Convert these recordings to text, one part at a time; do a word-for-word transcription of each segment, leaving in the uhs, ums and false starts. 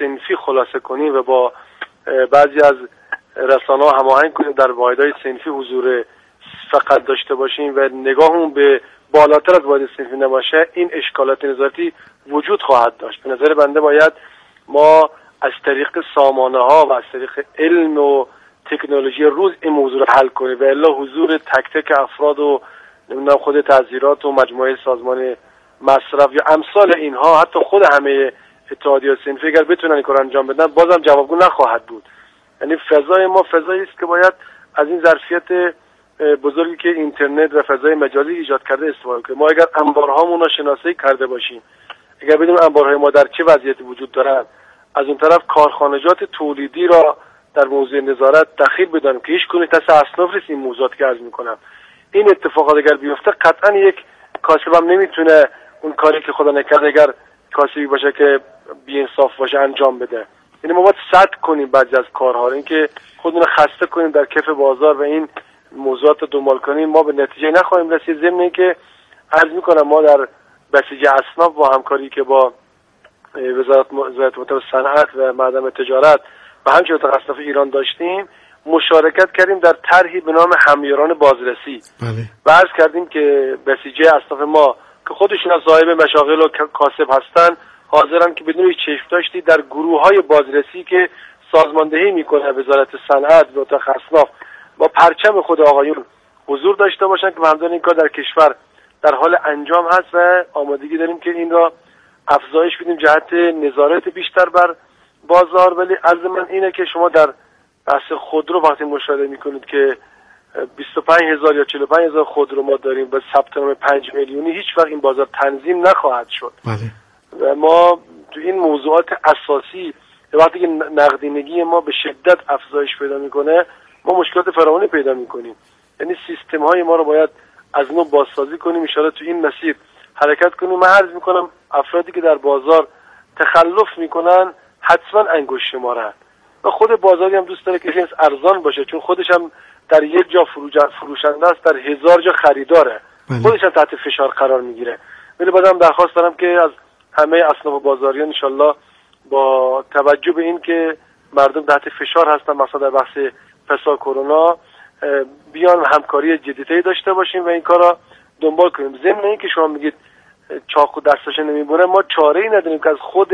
صنفی خلاصه کنیم و با بعضی از رسانه‌ها هماهنگ کنیم در واحدهای صنفی حضور فقط داشته باشیم و نگاهمون به بالاتر از واحد صنفی نباشه، این اشکالات نظارتی وجود خواهد داشت. به نظر بنده باید ما از طریق سامانه‌ها و از طریق علم و تکنولوژی روز این موضوع رو حل کنیم و الا حضور تک تک افراد و نمیدونم خود تعزیرات و مجموعه سازمان مصرف یا امثال اینها، حتی خود همه اتحادیه صنفی اگر بتونن این کار انجام بدن بازم جوابگو نخواهد بود. یعنی فضای ما فضایی است که باید از این ظرفیت بزرگی که اینترنت و فضای مجازی ایجاد کرده استفاده کنیم. ما اگر انبارهامون رو شناسایی کرده باشیم، اگر بدونیم انبارهای ما در چه وضعیتی وجود دارن، از اون طرف کارخانجات تولیدی را در موضوع نظارت دخیل بدانیم که هیچ کنون تص اصناف نیست این موضوعات که عرض میکنم. این اتفاقات اگر بیفته قطعا یک کاسب هم نمیتونه اون کاری که خدا نکرده اگر کاسبی باشه که بی‌انصاف باشه انجام بده. یعنی ما باید صد کنیم بعضی از کارها رو، اینکه خودمون خسته کنیم در کف بازار و این موضوعات رو دنبال کنیم ما به نتیجه نخواهیم رسید. ضمن اینکه عرض میکنم ما در بسیج اصناف با همکاری که با وزارت وزارت مطلب صنعت و معدن تجارت و همچنین اتحادیه ایران داشتیم، مشارکت کردیم در طرحی به نام همیاران بازرسی. بله. و عرض کردیم که بسیجه اصناف ما که خودشون از صاحب مشاغل و کاسب هستن حاضرن که بدون هیچ چشم داشتی در گروه‌های بازرسی که سازماندهی میکنه وزارت صنعت و اتحادیه اصناف با پرچم خود آقایون حضور داشته باشن که همزمان این کار در کشور در حال انجام هست و آمادگی داریم که این را افزایش بدیم جهت نظارت بیشتر بر بازار. ولی عرض من اینه که شما در بحث خودرو وقتی مشاهده میکنید که بیست و پنج هزار یا چهل و پنج هزار خودرو ما داریم و ثبت نام پنج میلیونی، هیچ وقت این بازار تنظیم نخواهد شد. بله. و ما تو این موضوعات اساسی وقتی که نقدینگی ما به شدت افزایش پیدا میکنه ما مشکلات فراوانی پیدا میکنیم. یعنی سیستم های ما رو باید از نو بازسازی کنیم، ان شاءالله تو این مسیر حرکت کنیم. من عرض میکنم افرادی که در بازار تخلف میکنن حتما انگشت شمارن و خود بازاری هم دوست داره که جنس ارزان باشه، چون خودش هم در یک جا فروشنده است، در هزار جا خریداره. بله. خودش هم تحت فشار قرار میگیره. ولی بازم درخواست دارم که از همه اصناف بازاریان ان شاءالله با توجه به این که مردم تحت فشار هستن مثلا در بحث فساد کرونا بیان همکاری جدی‌تری داشته باشیم و این کارا دنبال کنیم. ضمن اینکه شما میگید چاقو دستش نمیبره، ما چاره‌ای نداریم که از خود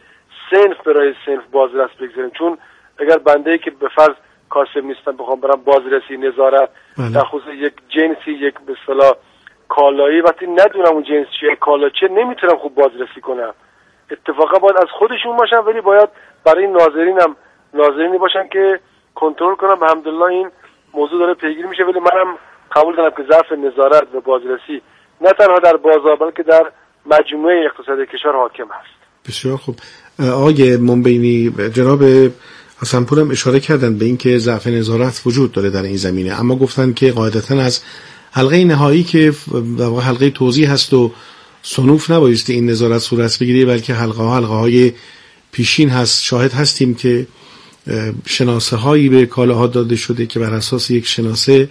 صنف برای صنف بازرس بگذاریم، چون اگر بنده‌ای که به فرض کاسب نیستن بخوام برام بازرسی نظارت در خصوص یک جنسی یک به اصطلاح کالایی وقتی ندونم اون جنس چیه کالا چیه نمیتونم خوب بازرسی کنم. اتفاقا باید از خودشون باشن، ولی باید برای ناظرین هم ناظرینی باشن که کنترل کنن. الحمدلله این موضوع داره پیگیری میشه، ولی منم قبول دارم که ضعف نظارت و بازرسی نه تنها در بازار بلکه در مجموعه اقتصادی کشور حاکم هست. بسیار خوب. آقای منبینی، جناب حسنپور هم اشاره کردن به این که ضعف نظارت وجود داره در این زمینه، اما گفتن که قاعدتاً از حلقه نهایی که در واقع حلقه توزیع هست و صنوف نبایستی این نظارت صورت بگیره، بلکه حلقه ها حلقه های پیشین هست. شاهد هستیم که شناسه هایی به کالاها داده شده که بر اساس یک شناسه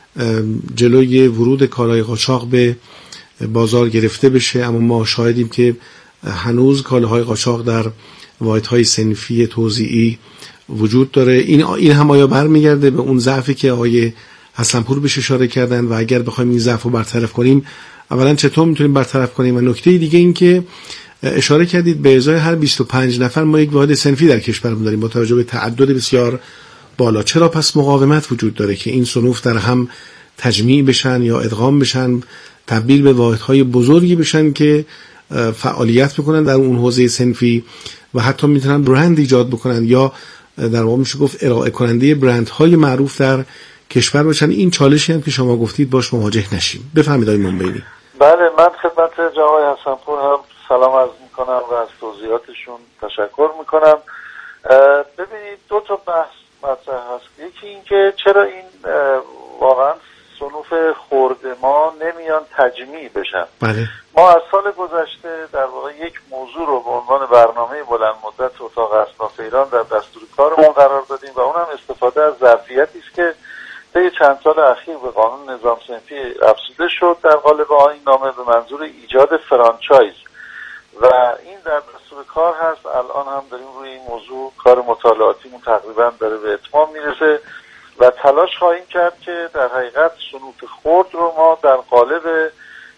جلوی ورود کالای قاچاق به بازار گرفته بشه، اما ما شاهدیم که هنوز کالاهای قاچاق در واحدهای صنفی توزیعی وجود داره. این این هم آیا برمیگرده به اون ضعفی که آقای حسنپور بهش اشاره کردن؟ و اگر بخوایم این ضعف رو برطرف کنیم، اولا چطور میتونیم برطرف کنیم؟ و نکته دیگه این که اشاره کردید به ازای هر بیست و پنج نفر ما یک واحد صنفی در کشورمون داریم با توجه به تعدد بسیار بالا. چرا پس مقاومت وجود داره که این صنوف در هم تجمیع بشن یا ادغام بشن، تبدیل به واحدهای بزرگی بشن که فعالیت بکنن در اون حوزه صنفی و حتی میتونن برند ایجاد بکنن یا در واقع میشه گفت ارائه کننده برندهای معروف در کشور باشن؟ این چالشی هم که شما گفتید باش مواجه نشیم. بفرمایید آقای منبینی. بله، من خدمت جناب حسنپور هم سلام عرض میکنم و از توضیحاتشون تشکر میکنم. ببینید دو تا بحث مطرح هست. یکی این که چرا این واقعا صنوف خرد ما نمیان تجمیع بشن. بله. ما از سال گذشته در واقع یک موضوع رو به عنوان برنامه بلند مدت اتاق اصناف ایران در دستور کارمون قرار دادیم و اونم استفاده از ظرفیتی است که طی چند سال اخیر به قانون نظام صنفی افزوده شد در قالب آیین نامه به منظور ایجاد فرانچایز و این در دستور کار هست. الان هم داریم روی این موضوع کار مطالعاتیمون تقریبا داره به اتمام میرسه و تلاش خواهیم کرد که در حقیقت صنوف خرد رو ما در قالب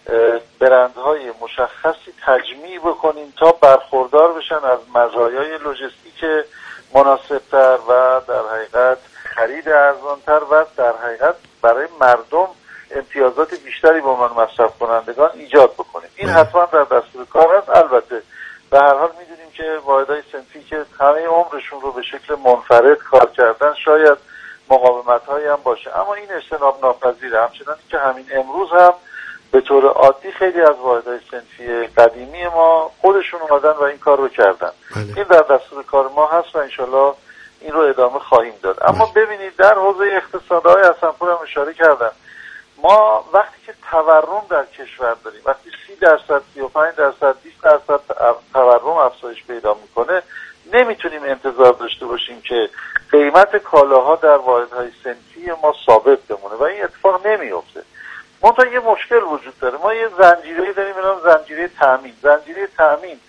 برندهای مشخصی تجمیع بکنیم تا برخوردار بشن از مزایای لوجستیک مناسبتر و در حقیقت خرید ارزانتر و در حقیقت برای مردم امتیازات بیشتری به عنوان مصرف کنندگان ایجاد بکنیم. این حتما در دستور کار است. البته به هر حال میدونیم که واحدهای صنفی که همه عمرشون رو به شکل منفرد کار کردن شاید مقاومت‌هایی هم باشه، اما این اجتناب ناپذیره. همچنان که همین امروز هم به طور عادی خیلی از واحدهای صنفی قدیمی ما خودشون اومدن و این کار رو کردن. بله. این در دستور کار ما هست و انشالله این رو ادامه خواهیم داد. اما بله. ببینید در حوزه اقتصادهای حسنپور هم اشاره کردم. ما وقتی که تورم در کشور داریم، وقتی سی درصد، سی و پنج درصد، بیست درصد تورم افزایش پیدا میکنه، نمیتونیم انتظار داشته باشیم که قیمت کالاها در واحدهای صنفی ما ثابت بمونه و این اتفاق نمیفته. منتها یه مشکل وجود داره. ما یه زنجیره‌ای داریم به نام زنجیره تامین. زنجیره تامین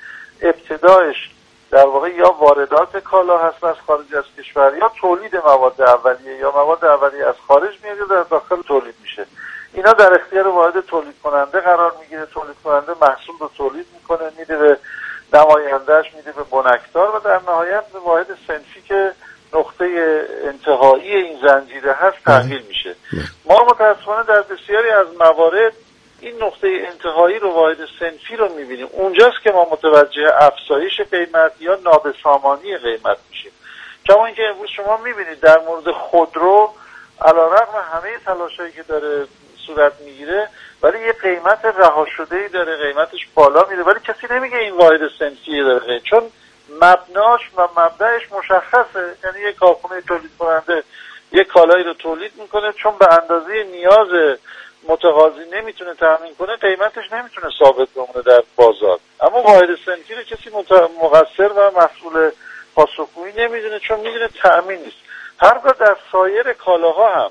ابتدایش در واقع یا واردات کالا هست از خارج از کشور یا تولید مواد اولیه یا مواد اولیه از خارج میاد یا در داخل تولید میشه. اینا در اختیار واحد تولید کننده قرار میگیره. تولید کننده محصول رو تولید میکنه، میده به نماینده‌اش، میده به بنکدار و در نهایت به واحد صنفی که نقطه انتهایی این زنجیره هست تحویل میشه. ما متأسفانه در بسیاری از موارد این نقطه انتهایی رو واحد صنفی رو میبینیم. اونجاست که ما متوجه افزایش قیمت یا نابسامانی قیمت میشیم. کما اینکه امروز شما میبینید در مورد خودرو علیرغم همه تلاشایی که داره صورت میگیره ولی یه قیمت رها شده‌ای داره، قیمتش بالا میره ولی کسی نمیگه این واحد صنفی داره، چون مبناش و مبدأش مشخصه. یعنی یک کارخونه تولید کننده یک کالایی رو تولید میکنه، چون به اندازه نیاز متقاضی نمیتونه تامین کنه، قیمتش نمیتونه ثابت بمونه در بازار. اما واحد صنفی رو کسی مقصر و مسئول پاسخگویی نمیدونه، چون میدونه تامین نیست. هرگاه در سایر کالاها هم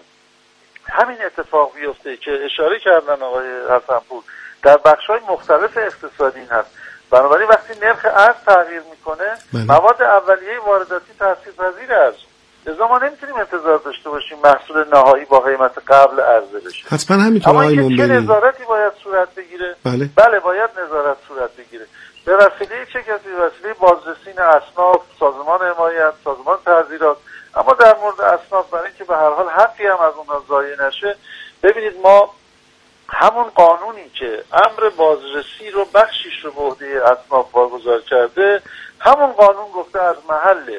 همین اتفاق بیفته که اشاره کردن آقای حسنپور، در بخش‌های مختلف اقتصادی این هست. بنابراین وقتی نرخ ارز تغییر میکنه مواد اولیه وارداتی تاثیرپذیر ارز، لذا ما نمیتونیم انتظار داشته باشیم محصول نهایی با قیمت قبل عرضه بشه. حتما همینطور آقای منبعی. اما چه نظارتی باید صورت بگیره؟ بله. بله باید نظارت صورت بگیره. به وسیله چه کسی؟ به وسیله بازرسین اصناف، سازمان حمایت، سازمان تعزیرات. اما در مورد اصناف برای اینکه به هر حال حقی هم از اونها ضایع نشه، ببینید ما همون قانونی که امر بازرسی رو بخشیش رو به عهده اصناف واگذار کرده، همون قانون گفته از محل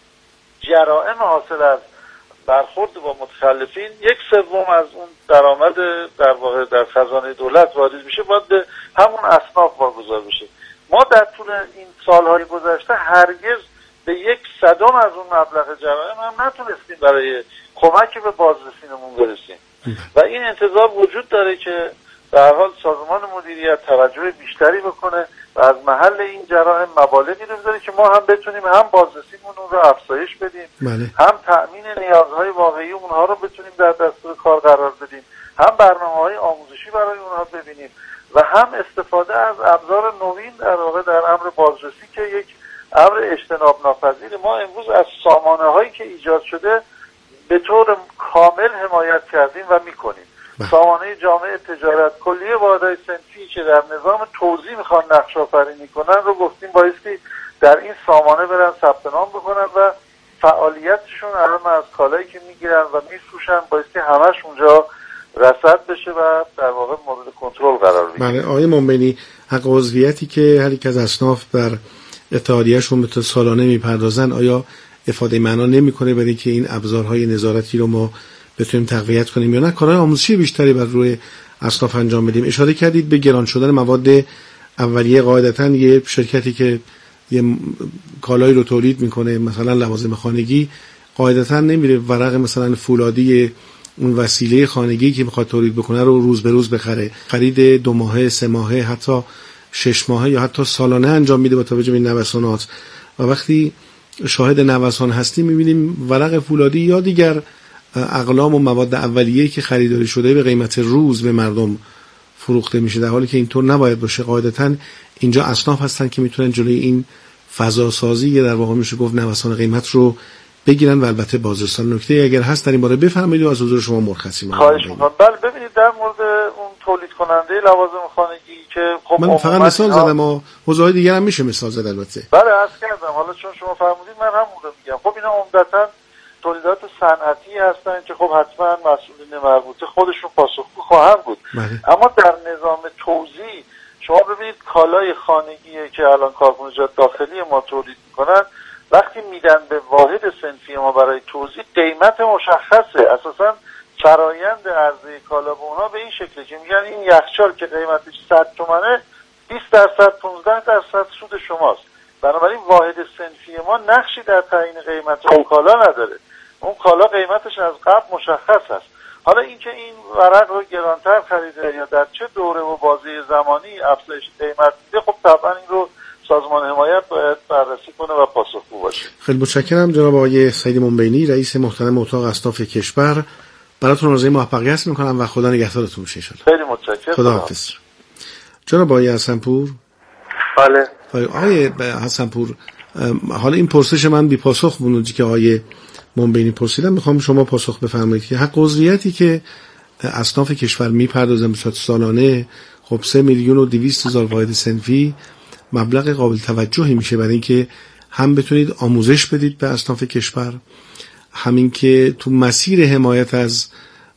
جرائم حاصل از برخورد با متخلفین یک سوم از اون درآمد در واقع در خزانه دولت وارد میشه، باید به همون اصناف واگذار بشه. ما در طول این سالهای گذشته هرگز به یک صدم از اون مبلغ جرائم هم نتونستیم برای کمک به بازرسینمون برسیم و این انتظار وجود داره که به هر حال سازمان مدیریت توجه بیشتری بکنه و از محل این جرائم مبالغی رو بذاره که ما هم بتونیم هم بازرسیمون اون رو افزایش بدیم، بله. هم تأمین نیازهای واقعی اونها رو بتونیم در دستور کار قرار بدیم، هم برنامه‌های آموزشی برای اونها ببینیم و هم استفاده از ابزار نوین در واقع در امر بازرسی که یک امر اجتناب ناپذیر. ما امروز از سامانه هایی که ایجاد شده به طور کامل حمایت کردیم و میکنیم. سامانه جامعه تجارت، کلیه واحدهای صنفی که در نظام توزیع میخوان نقش آفرینی کنن رو گفتیم بایستی در این سامانه برن ثبت نام بکنن و فعالیتشون علم از کالایی که میگیرن و میفروشن بایستی همش اونجا رصد بشه و در واقع مورد کنترل قرار بگیره. بله آقای منبعی، حق عضویتی که هر یک از اصناف در اتحادیه‌شون به طور سالانه میپردازن آیا افاده معنا نمیکنه برای که این ابزارهای نظارتی رو ما بتونیم تقویت کنیم یا نه کارهای آموزشی بیشتری بر روی اصناف انجام بدیم؟ اشاره کردید به گران شدن مواد اولیه. قاعدتاً یه شرکتی که یه کالایی رو تولید میکنه، مثلا لوازم خانگی، قاعدتاً نمیره ورق مثلا فولادی اون وسیله خانگی که میخواد تولید بکنه رو روز به روز بخره. خرید دو ماهه، سه ماهه، حتی شش ماهه یا حتی سالانه انجام میده با توجه به نوسانات. و وقتی شاهد نوسان هستیم میبینیم ورق فولادی یا دیگر اقلام و مواد اولیه‌ای که خریداری شده به قیمت روز به مردم فروخته میشه، در حالی که اینطور نباید باشه. قاعدتاً اینجا اصناف هستن که میتونن جلوی این فضا سازی در واقع میشه گفت نوسان قیمت رو بگیرن و البته بازرسان. نکته اگر هست در این باره بفرمایید و از حضور شما مرخصی می‌خوام. خواهش می‌کنم. بله ببینید در مورد اون تولید کننده لوازم خانگی که خب من فقط مثال زدم و حوزه‌های دیگه هم میشه مثال زد البته. بله عرض کردم، حالا چون شما فرمودید من همون رو میگم. خب اینا عمدتاً تولیدات صنعتی هستن که خب حتما مسئولین مربوطه خودشون پاسخگو خواهند بود. بله. اما در نظام توزیع شما ببینید کالای خانگی که الان کارخانجات داخلی ما تولید میکنن وقتی میدن به واحد صنفی ما برای توزیع قیمت مشخصه، اساسا فرایند عرضه کالا به اونها به این شکله که میگن این یخچال که قیمتش صد تومنه بیست درصد پانزده درصد سود شماست. بنابراین واحد صنفی ما نقشی در تعیین قیمت اون کالا نداره، اون کالا قیمتش از قبل مشخص است. حالا اینکه این ورق رو گرانتر خریده یا در چه دوره و بازه زمانی افزایش قیمت میده، خب طبعا این رو سازمان حمایت باید بررسی کنه و پاسخگو باشه. خیلی متشکرم جناب آقای سعید منبینی، رئیس محترم اتاق اصناف کشور. براتون آرزوی موفقیت میکنم و خدا نگهدارتون باشه ان شاء الله. خیلی متشکرم. خدا حافظ. جناب آقای حسنپور. بله. آقای حسنپور، حالا این پرسش من بی پاسخ بود که آقای منبینی پرسیدم، میخوام شما پاسخ بفرمایید که حق عضویتی که اصناف کشور میپردازن به صورت سالانه خب سه میلیون و دویست هزار واحد صنفی مبلغ قابل توجهی میشه برای اینکه هم بتونید آموزش بدید به اصناف کشور، همین که تو مسیر حمایت از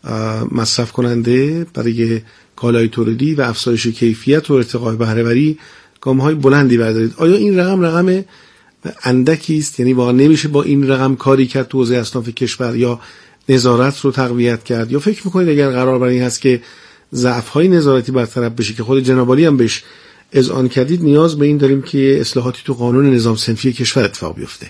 مصرف کننده برای کالای تولیدی و افزایش کیفیت و ارتقای بهره‌وری گام‌های بلندی بردارید. آیا این رقم رقم اندکی است؟ یعنی واقعا نمیشه با این رقم کاری کرد تو حوزه اصناف کشور یا نظارت رو تقویت کرد، یا فکر میکنید اگر قرار بر این هست که ضعف‌های نظارتی برطرف بشه که خود جناب عالی هم بهش اذعان کردید، نیاز به این داریم که اصلاحاتی تو قانون نظام صنفی کشور اتفاق بیفته؟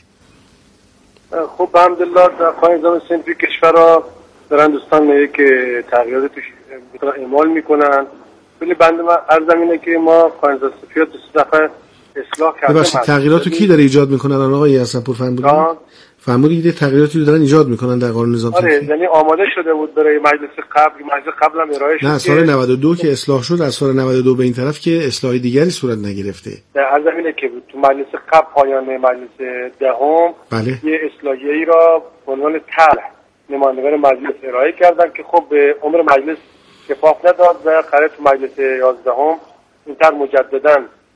خب الحمدلله در قانون نظام صنفی کشور را دارن دوستان میگه که تغییرات توش اعمال میکنن، ولی بنده من عرضم اینه که ما قانون نظام صنفی رو دو سه دفعه اصلاح کردیم. ببخشید تغییراتو کی داره ایجاد میکنن الان آقای حسنپور؟ فرمودید فرمودید تغییراتی رو دارن ایجاد میکنن در قانون نظام صنفی؟ آره، یعنی آماده شده بود برای مجلس قبل، مجلس قبل هم ارائه شد. نه سال نود و دو که اصلاح شد، از سال نود و دو به این طرف که اصلاح دیگری صورت نگرفته. در عرضم اینه که تو مجلس قبل پایان مجلس دهم بله. یه اصلاحیه‌ای را به عنوان طرح نمایندگان مجلس ارائه کردن که خب به عمر مجلس کفاف نداد و قرار تو مجلس یازدهم این طرح مجددا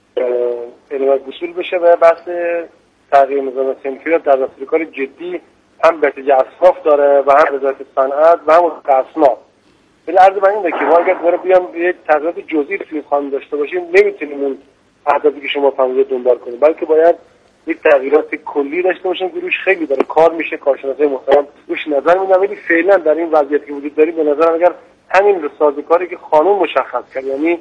اعلام وصول بشه و بحث تغییر نظام صنفی را در دستور کار جدی هم به نتیجه اصناف داره و هم وزارت صنعت و هم اصناف. ولی عرض من اینه که ما اگر دوباره بیام یک تغییرات جزئی توی قانون داشته باشیم نمیتونیم اون اهدافی که شما فرمودید دنبال کنیم، بلکه باید یک تغییرات کلی داشته باشیم که روش خیلی داره کار میشه، کارشناسای محترم روش نظر میدن. ولی فعلا در این وضعیتی که وجود داریم به نظر اگر همین سازوکاری که قانون مشخص کرد، یعنی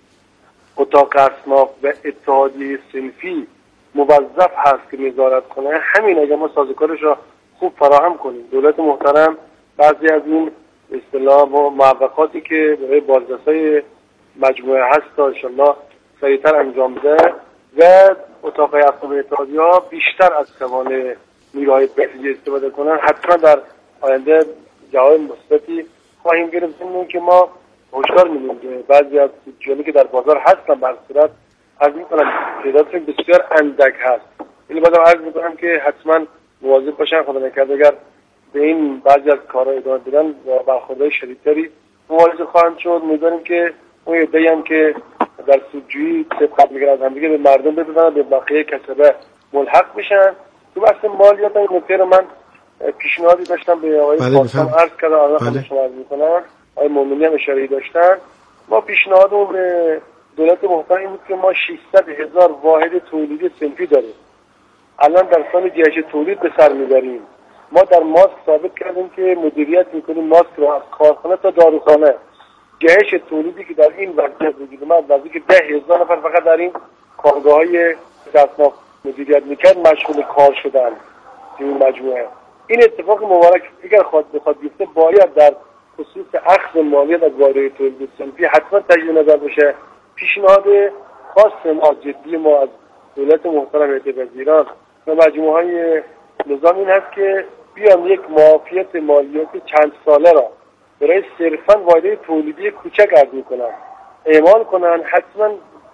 اتاق اصناف و اتحادیه صنفی موظف هست که نظارت کنه، همین اگر ما سازوکارش را خوب فراهم کنیم، دولت محترم بعضی از این اصطلاح و موفقاتی که برای بازرسای مجموعه هست تا ان شاءالله سریعتر انجام بده و اتاق اصناف اتحادیه‌ها بیشتر از توان نیروهای بسیجی استفاده کنن، حتما در آینده جواب مثبتی خواهیم گرفت. این که ما هشدار می‌دیم که بعضی از جایی که در بازار هستن بر صورت عرض می‌کنم تعدادشون بسیار اندک هست، یعنی بازم عرض می‌کنم که حتما مواظب باشن خدا نکرده اگر به این بعضی از کارها ادامه بدن و برخوردهای شدیدتری مواجه خواهند شد. می‌دونیم که اون ایده‌ای هم که در سودجویی سبقت می‌گیرن از همدیگه به مردم بدن به بقیه کسبه ملحق بشن. تو بحث مالیات این نکته رو من پیشنهادی داشتم به آقای پاسان عرض کردم، الان خودم شما عرض می‌کنم، آقای مومنی هم اشاره‌ای داشتن. ما پیشنهادمون به دولت محترم این بود که ما ششصد هزار واحد تولیدی صنفی داریم، الان در سال جهش تولید به سر میبریم. ما در ماسک ثابت کردیم که مدیریت میکنیم ماسک رو از کارخانه تا داروخانه. جهش تولیدی که در این وضعیت وجود اومد، وضعی که ده هزار نفر فقط در این کارگاه‌های اصناف مدیریت میکرد مشغول کار شدن این مجموعه. این اتفاق مبارک اگر خواهد بخواد بیفته باید در خصوص اخذ مالیات از واحد تولید صنفی حتما تجدید نظر بشه. پیشنهاد خاص ما جدی ما از دولت محترم هیئت وزیران و مجموعه های نظام این هست که بیان یک معافیت مالیاتی چند ساله را برای صرفاً واحد تولیدی کوچک عرض میکنن اعمال کنن. حتما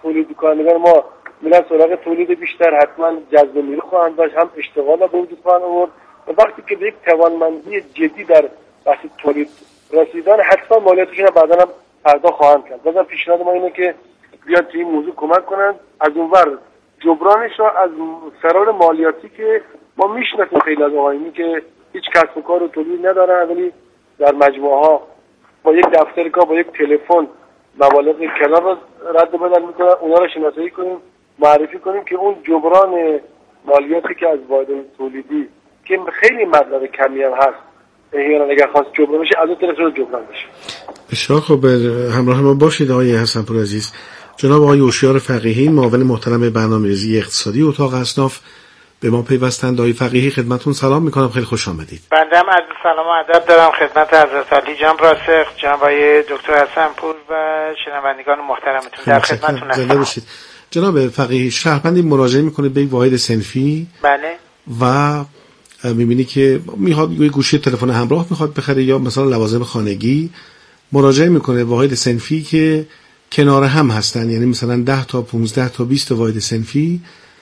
تولید کنندگان ما میرن سراغ تولید بیشتر، حتما جذب نیرو خواهند داشت، هم اشتغال به وجود خواهند آورد و وقتی که به یک توانمندی جدی در بحث تولید رسیدن حتما مالیاتشون رو بعدا هم پرداخت خواهند کرد. مثلا پیشنهاد ما اینه که بیان توی این موضوع کمک کنند، از اونور جبرانش را از فرار مالیاتی که ما میشناسیم خیلی از آقایونی که هیچ کسب و کار و تولید ندارن ولی در مجموعه ها با یک دفتر کار با یک تلفن مبالغ کلان رو رد و بدل میکنن، اونا رو شناسایی کنیم، معرفی کنیم که اون جبران مالیاتی که از واحدهای تولیدی که خیلی مبلغ کمی هم هست احیانا اگر خواست جبران بشه از اون طرف رو جبران بشه. بسیار خب، همراه ما باشید آقای حسنپور عزیز. جناب آقای هوشیار فقیهی، معاون محترم برنامه‌ریزی اقتصادی اتاق اصناف به ما پیوستند. آقای فقیهی خدمتتون سلام میکنم، خیلی خوش آمدید. بنده هم عرض سلام و ادب دارم خدمت حضرت علی جان راسخ، جناب آقای دکتر حسنپور و شنوندگان محترمتون. در خدمتتون هستم. زنده باشید. جناب فقیهی، شهروندی مراجعه میکنه به یک واحد صنفی، بله، و میبینی که میخواد یه گوشی تلفن همراه میخواد بخره یا مثلا لوازم خانگی، مراجعه میکنه واحد صنفی که کنار هم هستن، یعنی مثلا ده تا پونزده تا بیست واحد صنفی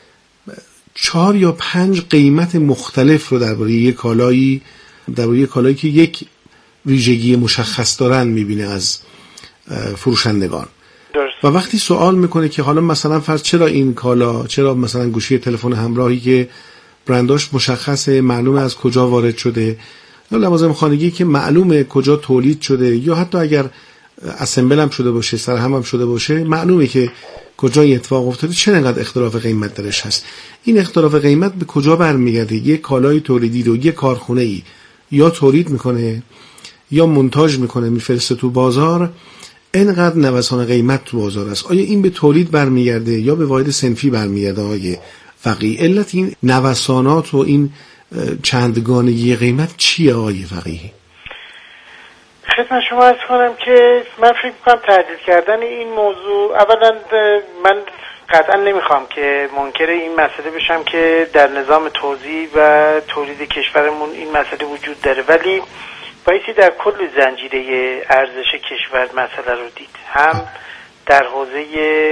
چهار یا پنج قیمت مختلف رو درباره یک کالایی درباره یک کالایی که یک ویژگی مشخص دارن میبینه از فروشندگان. درست. و وقتی سوال میکنه که حالا مثلا فرض چرا این کالا، چرا مثلا گوشی تلفن همراهی که برنداش مشخصه، معلومه از کجا وارد شده، یا لوازم خانگی که معلومه کجا تولید شده، یا حتی اگر اسمبل هم شده باشه، سر هم هم شده باشه، معلومه که کجا این اتفاق افتاده، چرا انقدر اختلاف قیمت درش هست. این اختلاف قیمت به کجا برمیگرده؟ یک کالای تولیدی رو یک کارخونه‌ای یا تولید میکنه یا مونتاژ میکنه میفرسته تو بازار، اینقدر نوسان قیمت تو بازار است. آیا این به تولید برمیگرده یا به واحد صنفی برمیگرده آقای فقیهی؟ علت این نوسانات و این چندگانگی قیمت چیه آقای فقیهی؟ خدمت شما عرض کنم که من فکر میکنم تحلیل کردن این موضوع، اولا من قطعا نمیخوام که منکر این مسئله بشم که در نظام توزیع و تولید کشورمون این مسئله وجود داره، ولی بایستی در کل زنجیره ارزش کشور مسئله رو دید، هم در حوزه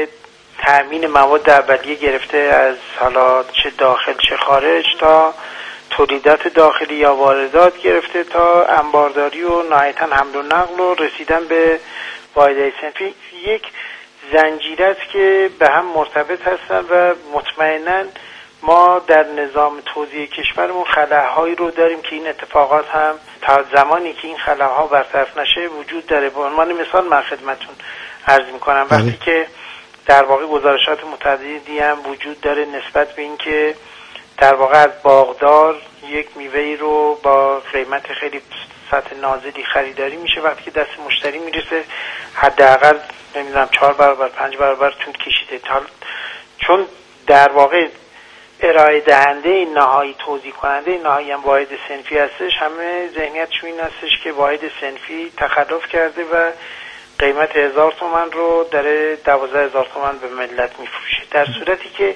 تأمین مواد اولیه گرفته از حالا چه داخل چه خارج تا تولیدات داخلی یا واردات گرفته تا انبارداری و نهایتاً حمل و نقل و رسیدن به واحدهای صنفی، یک زنجیره است که به هم مرتبط هستن و مطمئناً ما در نظام توزیع کشورمون خلاهایی رو داریم که این اتفاقات هم تا زمانی که این خلاها برطرف نشه وجود داره. به عنوان مثال من خدمتون عرض میکنم وقتی که در واقع گزارشات متعددی هم وجود داره نسبت به این که در واقع از باغدار یک میوه‌ای رو با قیمت خیلی سطح نازلی خریداری میشه، وقتی که دست مشتری میرسه حداقل نمیدونم چهار برابر پنج برابر طول کشیده، چون در واقع ارائه دهنده نهایی توزیع کننده نهایی هم واحد صنفی هستش، همه ذهنیتشون این هستش که واحد صنفی تخلف کرده و قیمت هزار تومان رو در دوازده هزار تومان به ملت میفروشه، در صورتی که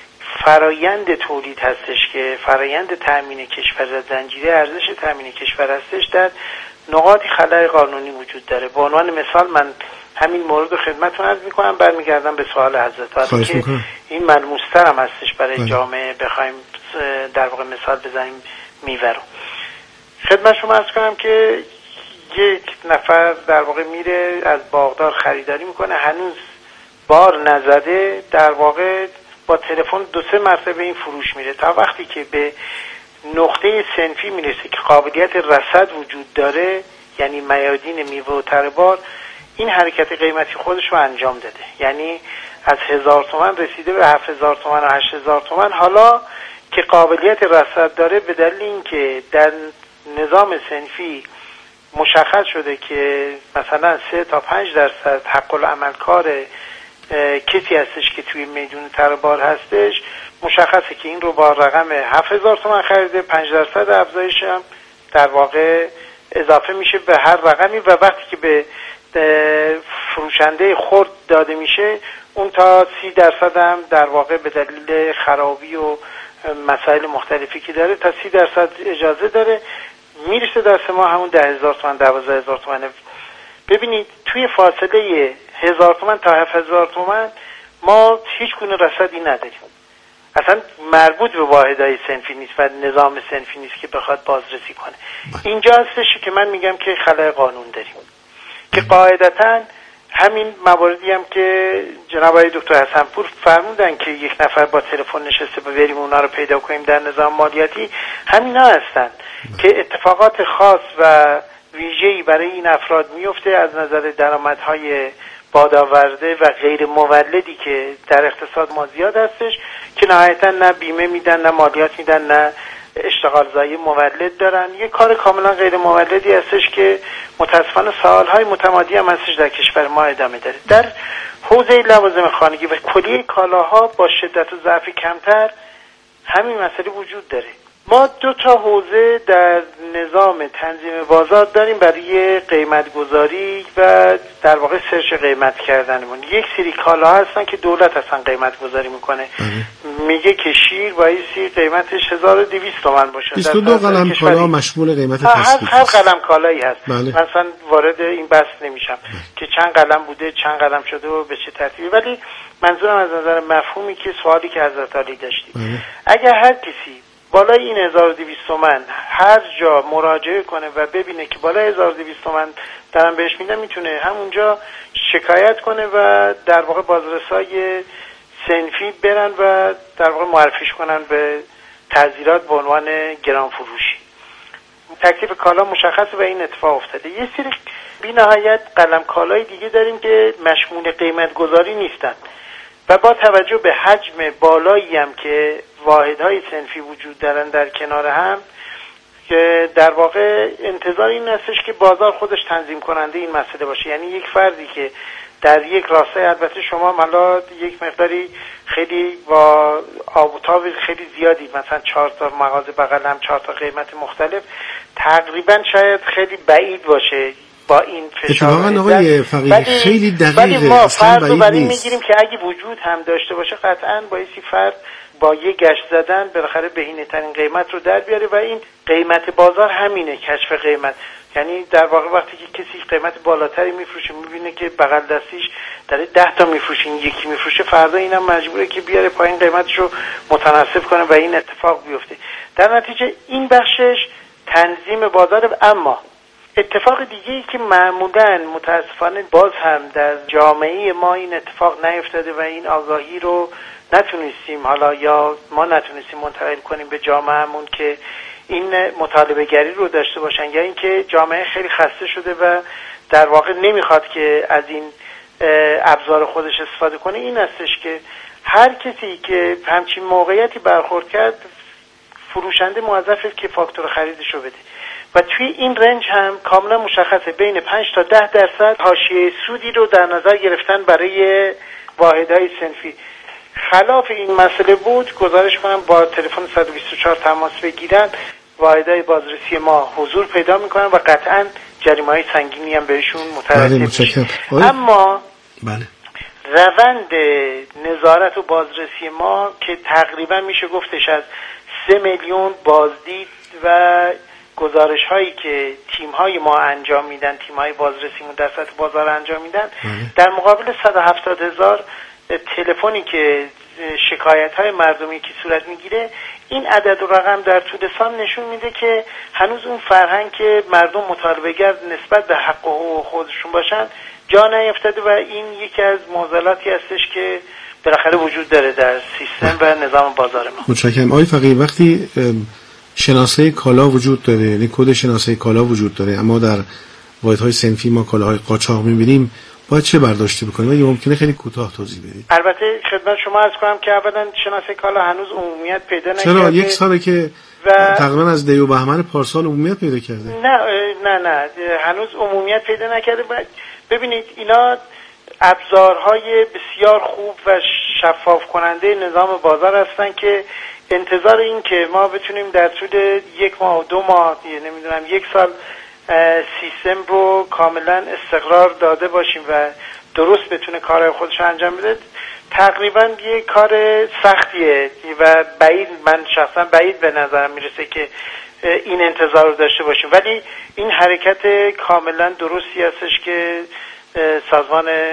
فرایند تولید هستش که فرایند تأمین کشور و زنجیره ارزش تأمین کشور هستش، در نقاطی خلأ قانونی وجود داره. به عنوان مثال من همین مورد رو خدمتتون عرض میکنم، برمیگردم به سوال حضرت که این ملموس‌تر هم هستش برای بله. جامعه بخوایم در واقع مثال بزنیم میوه رو. خدمت شما عرض کنم که یک نفر در واقع میره از باغدار خریداری میکنه، هنوز بار نزده، در واقع با تلفن دو سه مرتبه این فروش میره تا وقتی که به نقطه صنفی میرسه که قابلیت رصد وجود داره، یعنی میادین میوه و تر بار، این حرکت قیمتی خودش رو انجام داده، یعنی از هزار تومن رسیده به هفت هزار تومن و هشت هزار تومن. حالا که قابلیت رصد داره به دلیل اینکه در نظام صنفی مشخص شده که مثلا سه تا پنج درصد حق العمل کار کسی هستش که توی میدون تر بار هستش، مشخصه که این رو با رقم هفت هزار تومن خریده، پنج درصد افزایش هم در واقع اضافه میشه به هر رقمی و وقتی که به فروشنده خرد داده میشه اون تا سی درصد هم در واقع به دلیل خرابی و مسائل مختلفی که داره تا سی درصد اجازه داره، میرسه دست ما همون ده هزار تومن دوازده هزار تومن. ببینید توی فاصله هزار تومن تا هفت هزار تومن ما هیچ گونه رصدی نداریم، اصلا مربوط به واحدهای صنفی نیست و نظام صنفی نیست که بخواد بازرسی کنه. اینجا هستش که من میگم که خلای قانون داریم که قاعدتاً همین مواردی هم که جناب آقای دکتر حسنپور فرمودن که یک نفر با تلفن نشسته بریم اونا رو پیدا کنیم در نظام مالیاتی، همینا هستن که اتفاقات خاص و ویژه‌ای برای این افراد میفته از نظر درآمدهای بادآورده و غیر مولدی که در اقتصاد ما زیاد هستش که نهایتا نه بیمه میدن نه مالیات میدن نه اشتغال زایی مولد دارن. یه کار کاملا غیر مولدی هستش که متاسفانه سالهای متمادی هم هستش در کشور ما ادامه داره. در حوزه لوازم خانگی و کلیه کالاها با شدت و ضعف کمتر همین مسئله وجود داره. ما دو تا حوزه در نظام تنظیم بازار داریم برای قیمت گذاری و در واقع سرچ قیمت کردنمون. یک سری کالا هستن که دولت اصلا قیمت گذاری میکنه، میگه که شیر بایستی قیمتش هزار و دویست تومان باشه. بیست و دو قلم کالا مشمول قیمت تثبیت هر, هر قلم کالایی هست. بله. مثلا وارد این بحث نمیشم که چند قلم بوده چند قلم شده و به چه ترتیبی، ولی منظورم از نظر مفهومی که سوالی که حضرت علی داشتید، بله. اگر هر کسی بالای این هزار و دویست تومن هر جا مراجعه کنه و ببینه که بالای هزار و دویست تومن دارن بهش میدن، میتونه همونجا شکایت کنه و در واقع بازرسای صنفی برن و در واقع معرفیش کنن به تعزیرات به عنوان گران فروشی. تکلیف کالا مشخصه و این اتفاق افتاده. یه سری بی نهایت قلم کالای دیگه داریم که مشمول قیمت گذاری نیستن و با توجه به حجم بالایی هم که واحدهای صنفی وجود دارن در کنار هم، که در واقع انتظار این هستش که بازار خودش تنظیم کننده این مسئله باشه. یعنی یک فردی که در یک راستای، البته شما حالا یک مقداری خیلی با آب و تاب خیلی زیادی، مثلا چهار تا مغازه بغل هم چهار تا قیمت مختلف، تقریبا شاید خیلی بعید باشه با این فشار. اتفاقا آقای فقیه خیلی دقیقه، ولی ما فرض رو بر این میگیریم که اگه وجود هم داشته باشه قطعاً بایستی فرد با یه گشت زدن بالاخره بهینه ترین قیمت رو در بیاره و این قیمت بازار همینه، کشف قیمت. یعنی در واقع وقتی که کسی قیمت بالاتری میفروشه میبینه که بغل دستیش داره ده تا میفروشه، این یکی میفروشه، فردا اینم مجبوره که بیاره پایین قیمتش رو متناسب کنه و این اتفاق بیفته. در نتیجه این بخشش تنظیم بازار. اما اتفاق دیگه ای که معمولاً متاسفانه باز هم در جامعه ما این اتفاق نیفتاده و این آگاهی رو نتونستیم، حالا یا ما نتونستیم منتقل کنیم به جامعهمون که این مطالبه گری رو داشته باشن، یا اینکه جامعه خیلی خسته شده و در واقع نمیخواد که از این ابزار خودش استفاده کنه، این هستش که هر کسی که همچین موقعیتی برخورد کرد، فروشنده موظفه که فاکتور خریدش رو بده و توی این رنج هم کاملا مشخصه بین پنج تا ده درصد حاشیه سودی رو در نظر گرفتن برای واحدهای صنفی. خلاف این مسئله بود گزارش کنم با تلفن صد و بیست و چهار تماس بگیرن، واحدهای بازرسی ما حضور پیدا میکنن و قطعا جریمه‌های سنگینی هم بهشون مترتب میشه. اما بله. روند نظارت و بازرسی ما که تقریبا میشه گفتش از سه میلیون بازدید و گزارش هایی که تیم های ما انجام میدن، تیم های بازرسیمون در سطح بازار انجام میدن، در مقابل صد و هفتاد هزار تلفنی که شکایت های مردمی که صورت میگیره، این عدد و رقم در طول سال نشون میده که هنوز اون فرهنگ که مردم مطالبه‌گر نسبت به حق و حقوق خودشون باشن جا نیفتاده و این یکی از معضلاتی هستش که بالاخره وجود داره در سیستم و نظام بازار ما. متشکرم. آقای فقیه، وقتی شناسه کالا وجود داره، یعنی کد شناسه کالا وجود داره، اما در واحدهای صنفی ما کالاهای قاچاق می‌بینیم، باید چه برداشتی بکنیم؟ اگه ممکنه خیلی کوتاه توضیح بدید. البته خدمت شما عرض کنم که اولا شناسه کالا هنوز عمومیت پیدا نکرده. چرا؟ یک ساله که و... تقریبا از دی و بهمن پارسال عمومیت پیدا کرده. نه نه نه هنوز عمومیت پیدا نکرده. ببینید اینا ابزارهای بسیار خوب و شفاف کننده نظام بازار هستن که انتظار این که ما بتونیم در طول یک ماه و دو ماه نمیدونم یک سال سیستم رو کاملا استقرار داده باشیم و درست بتونه کارهای خودش انجام بده، تقریبا یه کار سختیه و بعید، من شخصا بعید به نظرم میرسه که این انتظار رو داشته باشیم. ولی این حرکت کاملا درستی هستش که سازمان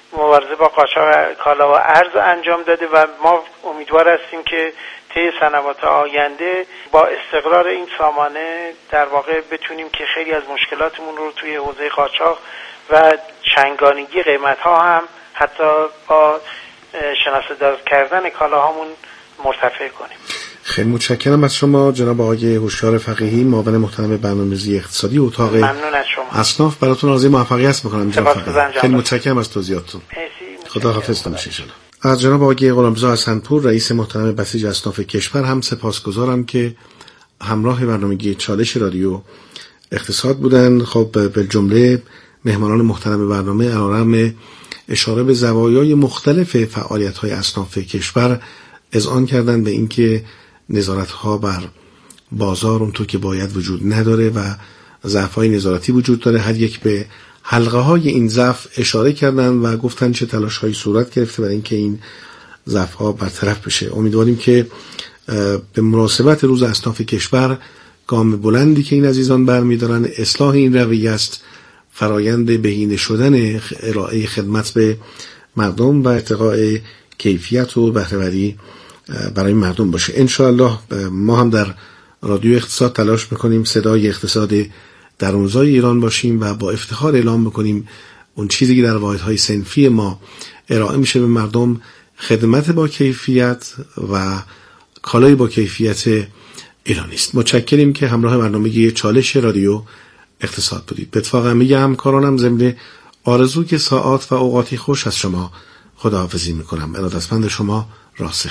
مبارزه با قاچاق کالا و ارز انجام داده و ما امیدوار هستیم که طی سنوات آینده با استقرار این سامانه در واقع بتونیم که خیلی از مشکلاتمون رو توی حوزه قاچاق و چنگانگی قیمت‌ها هم حتی با شناسایی کردن کالاهامون مرتفع کنیم. خیلی متشکرم از شما جناب آقای هوشیار فقیهی، معاون محترم برنامه‌ریزی اقتصادی اتاق ممنون از شما. اصناف. براتون آرزوی موفقیت می‌کنم جناب فقیهی. خیلی متشکرم از توضیحاتتون. خدا حافظتون باشه ان شاء الله. از جناب آقای غلامرضا حسن‌پور رئیس محترم بسیج اصناف کشور هم سپاسگزارم که همراه برنامه‌گی چالش رادیو اقتصاد بودن. خب به جمله مهمانان محترم برنامه علیرغم اشاره به زوایای مختلف فعالیت‌های اصناف کشور اذعان کردن به اینکه نظارت‌ها بر بازار اونطور که باید وجود نداره و ضعف‌های نظارتی وجود داره. هر یک به حلقه‌های این ضعف اشاره کردن و گفتن چه تلاش‌هایی صورت گرفته برای اینکه این ضعف‌ها برطرف بشه. امیدواریم که به مناسبت روز اصناف کشور گام بلندی که این عزیزان برمی‌دارن اصلاح این رویه است، فرایند بهینه شدن ارائه خدمت به مردم و ارتقاء کیفیت و بهره‌وری برای مردم باشه. انشاءالله ما هم در رادیو اقتصاد تلاش میکنیم صدای اقتصاد درونزای ایران باشیم و با افتخار اعلام بکنیم اون چیزی که در واحدهای صنفی ما ارائه میشه به مردم خدمت با کیفیت و کالای با کیفیت ایرانی است. متشکریم که همراه برنامه چالش رادیو اقتصاد بودید. به اتفاق همه همکارانم ضمن آرزو که ساعات و اوقاتی خوش از شما خداحافظی میکنم. ارادتمند شما راسخ.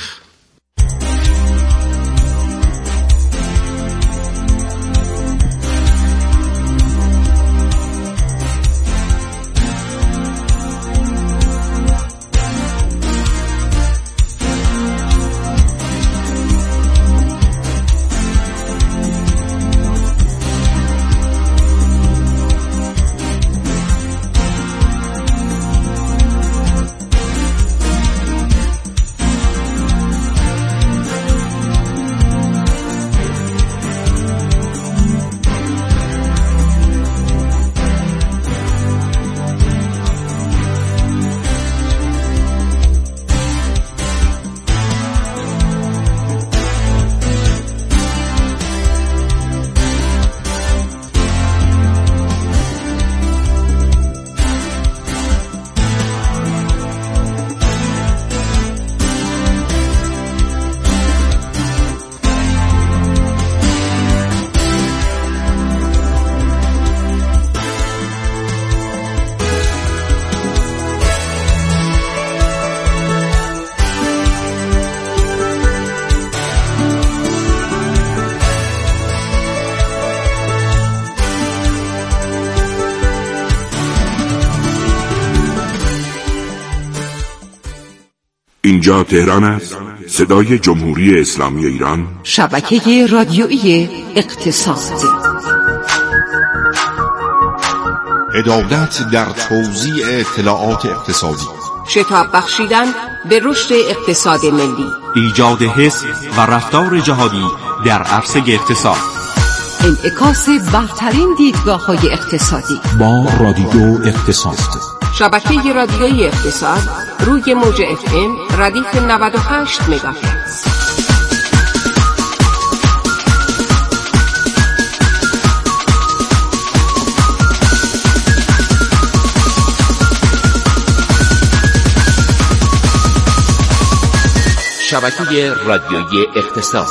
اینجا تهران است، صدای جمهوری اسلامی ایران، شبکه رادیویی اقتصاد. عدالت در توزیع اطلاعات اقتصادی، شتاب بخشیدن به رشد اقتصاد ملی، ایجاد حس و رفتار جهادی در عرصه اقتصاد، انعکاس برترین دیدگاه‌های اقتصادی با رادیو اقتصاد. شبکه رادیویی اقتصاد روی موج اف ام ردیف نود و هشت مگاهرتز. شبکه رادیویی اقتصاد.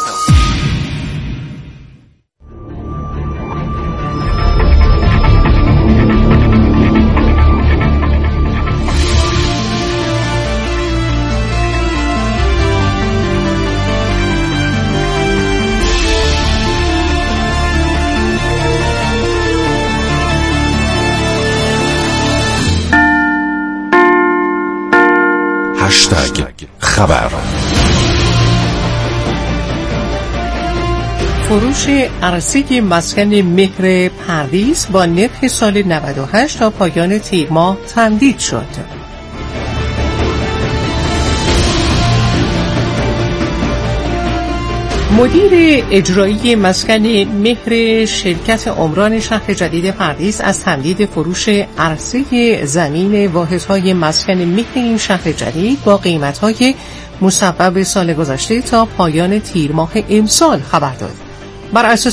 هشتگ خبر. فروش عرصه مسکن مهر پردیس با نرخ سال نود و هشت تا پایان تیر ماه تمدید شد. مدیر اجرایی مسکن مهر شرکت عمران شهر جدید پردیس از تمدید فروش عرضه زمین واحدهای مسکن مهر این شهر جدید با قیمت‌های مصوب سال گذشته تا پایان تیر ماه امسال خبر داد. بر اساس